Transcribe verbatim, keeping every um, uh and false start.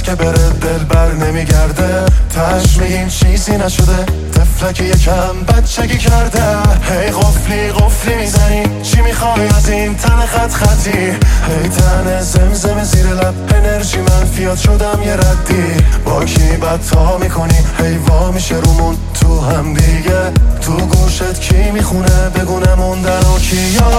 که بره دل بر نمیگرده. تش میگیم چیزی نشده، طفلکی یکم بچگی کرده. هی قفلی قفلی میزنی، چی میخوای از این تن خط خطی؟ هی تن زمزم زیر لب، انرژی منفیات شدم یه ردی. با کی بدتا میکنی، هی وا میشه رومون تو هم دیگه. تو گوشت کی میخونه، بگونه موندن و کیا.